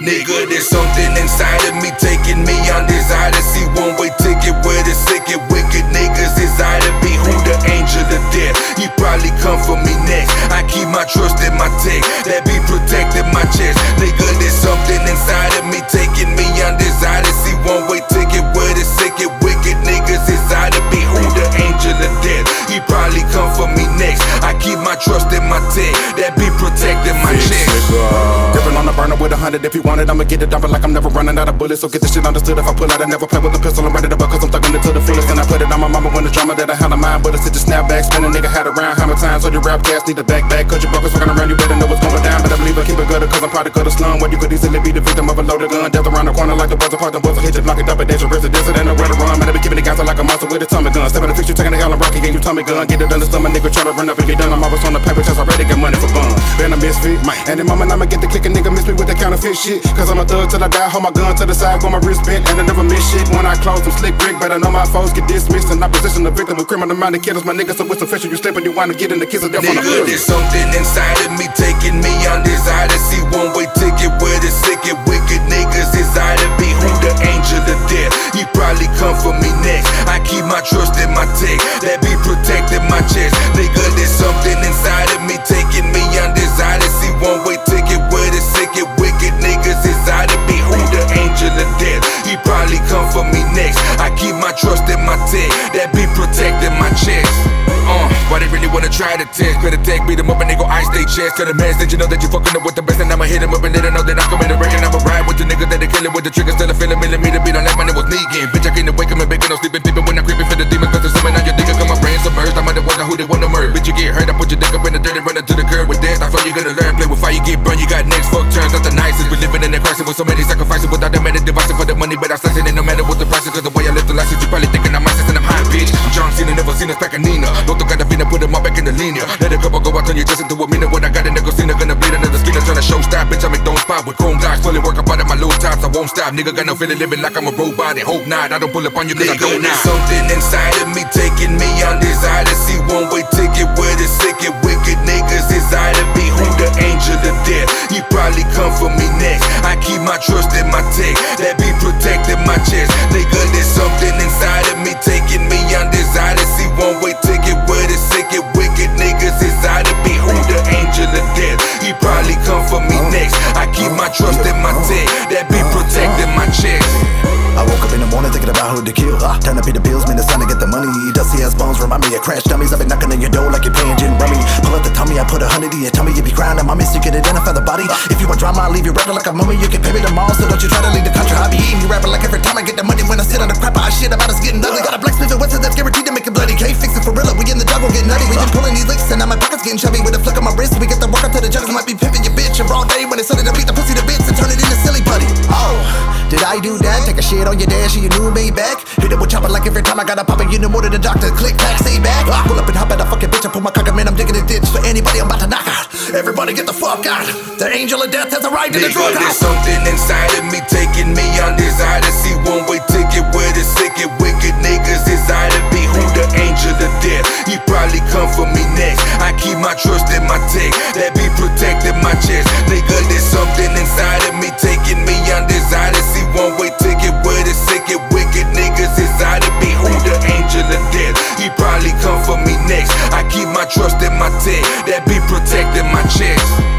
nigga. There's something inside of me taking me on this Odyssey. One-way ticket where the sick and wicked niggas desire to be. Who the angel of death? He probably come for me next. I keep my trust in my tech that be protecting my chest. Nigga, there's something inside of me taking me on this Odyssey. One-way ticket where the sick and wicked niggas desire to be. Who the angel of death? He probably come for me next. I keep my trust in my tech that be protecting my chest. Gripping on the burner with 100. If you want it, I'ma get it dumping like I'm never running out of bullets. So get this shit understood. If I pull out, I never play with a pistol. I'm ready to buck cause I'm thugging it to the fullest. And I put it on my mama when the drama that I had on mine. But it's just snap back, spin a nigga had around. How many times so your rap cast need a back. Cause your buckets fucking around, you better know what's going down. But I believe I keep it good cause I'm product of the slum. Where you could easily be the victim of a loaded gun. Death around the corner like the buzzer part. The buzzer hit you, knock it up. A dangerous residence and nowhere to run. Man, I be keeping the guys like a monster with a tummy gun. Stepping the fix, you taking the L and rocky, getting you tummy gun. Get it done, the stomach nigga try to run up and get done. I'm always on the paper chest, already got money for fun. Been a misfit, and the moment I'ma get the click, a nigga miss me with the counterfeit shit. Cause I'm a thug till I die, hold my gun to the side, with my wrist bent, and I never miss shit. When I close, I'm slick brick, but I know my foes get dismissed. And I position the victim with criminal-minded killers. My niggas, so it's official, you slip and you wind up getting the kiss of death on the nigga, there's something inside of me taking me on this Odyssey. One-way ticket where the sick and wicked niggas desire to be. Who the angel of death? He probably come for me next. I keep my trust in my tech that be protecting my chest. Nigga, there's something inside of me taking me on this Odyssey. One-way ticket where the sick and wicked niggas desire to be. Who the angel of death? He probably come for me next. I keep my trust in my tech that be protecting my chest. Why they really wanna try to test? Better take, beat them up and they go ice they chest. Tell the mess that you know that you fucking up with the best. And I'ma hit them up and let them know that I'm coming to wreck. And I'ma ride with the niggas that they killing with the trigger. Still a feeling millimeter beat on that man, it was Negan. Bitch, I can't wake up and bacon, no sleeping, peeping when I'm creeping for the demons. Cause there's something on your dick, got my brain submerged. I'm the one who they wanna murder. Bitch, you get hurt, I put your dick up in the dirt and run into the curb with death. I thought you gonna learn, play with fire, you get burned. You got next fuck turns, that's the nicest. We living in the crisis with so many sacrifices. Without that many devices for the money, but I'm slicing it no matter what the price is. Cause the way I live the license, you probably thinking I'm ISIS and I'm high bitch. I'm John Cena, never seen us back in Nina. Don't got the fina, put them all back in the linear. Let a couple go out, turn you just into a minute. What I got in the casino, gonna bleed another skin. Trying to show stop, bitch, I make those spot with chrome guys. Fully work up out of my low tops, I won't stop. Nigga got no feeling living like I'm a robot and hope not. I don't pull up on you cause I don't know. There's something inside of me taking me on this Odyssey. One-way ticket where the sick and wicked niggas desire to be. Who the angel of death? He probably come for me next. I keep my trust in my tech that be protecting my chest. Nigga, there's something inside of me taking me on this Odyssey. One-way ticket where the sick and wicked niggas desire to be. Who the angel of death? He probably come for me next. I keep my trust in my tech that be protecting my chest. I woke up in the morning thinking about who to kill. Time to pay the bills, man, it's time to get the money. Dusty ass bones remind me of crash dummies. I've been knocking on your door like you're playing gin rummy. Pull out the tummy, I put 100 in your tummy. You be crying at my miss, you can identify the body. If you want drama, I'll leave you rapping like a mummy. You can pay me tomorrow, so don't you try to leave the country. I be eating you rapping like every time I get the money. When I sit on the crap, I shit about us getting ugly. Got a blacksmith and what's that's guaranteed to make it bloody. Can't fix it for real, we in the jungle getting nutty. We been pulling these licks and now my pockets getting chubby. With a flick of my wrist, we get the work out to the juggles. Might be pimping your bitch and raw day when it's sunny to beat the pussy to bits and turn it into silly putty. Oh, did I do that? Take a shit on your dash and you knew me back. Hit it with chopper like every time I got a pop it, you know more than the doctor. Click back, stay back. Pull up and hop at a fucking bitch. I pull my cocker, man, I'm digging a ditch for anybody I'm about to knock out. Everybody get the fuck out. The angel of death has arrived in the drug house. There's something inside of me taking me on this Odyssey. One-way ticket where the sick and wicked niggas desire to be. Who the angel of death? He probably come for me next. I keep my trust in my tech that be protecting my chest. Nigga, there's something inside of me taking me on this Odyssey. One-way ticket where the sick and wicked niggas desire to be. Who the angel of death? He probably come for me next. I keep my trust in my tech that be protecting my chest.